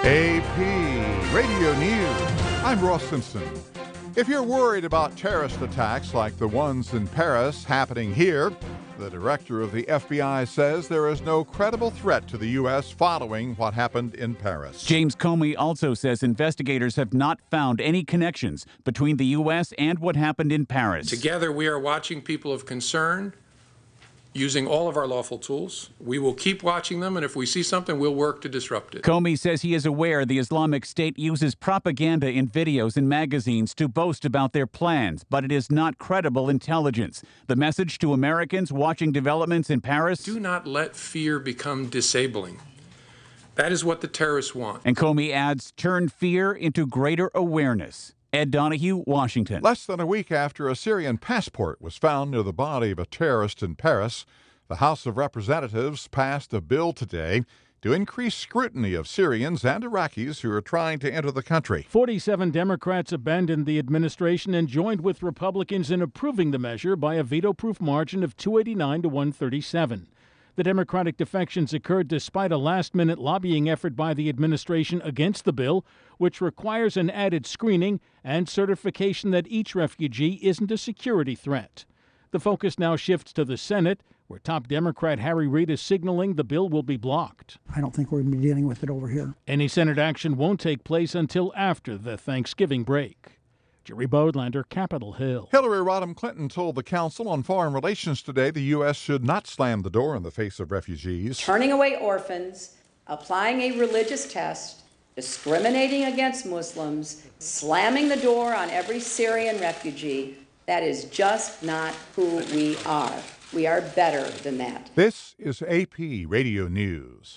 AP Radio News. I'm Ross Simpson. If you're worried about terrorist attacks like the ones in Paris happening here, the director of the FBI says there is no credible threat to the U.S. following what happened in Paris. James Comey also says investigators have not found any connections between the U.S. and what happened in Paris. Together, we are watching people of concern using all of our lawful tools. We will keep watching them, and if we see something, we'll work to disrupt it. Comey says he is aware the Islamic State uses propaganda in videos and magazines to boast about their plans, but it is not credible intelligence. The message to Americans watching developments in Paris: do not let fear become disabling. That is what the terrorists want. And Comey adds, turn fear into greater awareness. Ed Donahue, Washington. Less than a week after a Syrian passport was found near the body of a terrorist in Paris, the House of Representatives passed a bill today to increase scrutiny of Syrians and Iraqis who are trying to enter the country. 47 Democrats abandoned the administration and joined with Republicans in approving the measure by a veto-proof margin of 289 to 137. The Democratic defections occurred despite a last-minute lobbying effort by the administration against the bill, which requires an added screening and certification that each refugee isn't a security threat. The focus now shifts to the Senate, where top Democrat Harry Reid is signaling the bill will be blocked. I don't think we're going to be dealing with it over here. Any Senate action won't take place until after the Thanksgiving break. Jerry Bodlander, Capitol Hill. Hillary Rodham Clinton told the Council on Foreign Relations today the U.S. should not slam the door in the face of refugees. Turning away orphans, applying a religious test, discriminating against Muslims, slamming the door on every Syrian refugee, that is just not who we are. We are better than that. This is AP Radio News.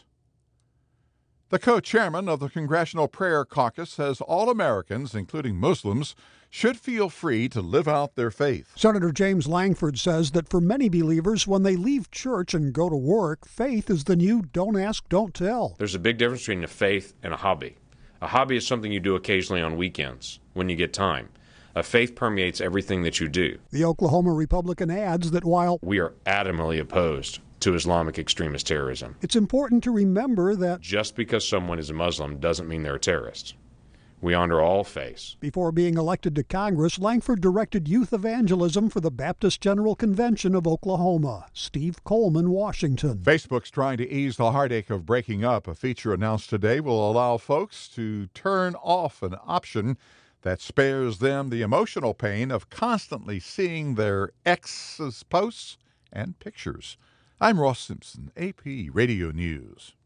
The co-chairman of the Congressional Prayer Caucus says all Americans, including Muslims, should feel free to live out their faith. Senator James Langford says that for many believers, when they leave church and go to work, faith is the new don't ask, don't tell. There's a big difference between a faith and a hobby. A hobby is something you do occasionally on weekends when you get time. A faith permeates everything that you do. The Oklahoma Republican adds that while we are adamantly opposed to Islamic extremist terrorism, it's important to remember that just because someone is a Muslim doesn't mean they're a terrorist. We honor all faiths. Before being elected to Congress, Langford directed youth evangelism for the Baptist General Convention of Oklahoma. Steve Coleman, Washington. Facebook's trying to ease the heartache of breaking up. A feature announced today will allow folks to turn off an option that spares them the emotional pain of constantly seeing their ex's posts and pictures. I'm Ross Simpson, AP Radio News.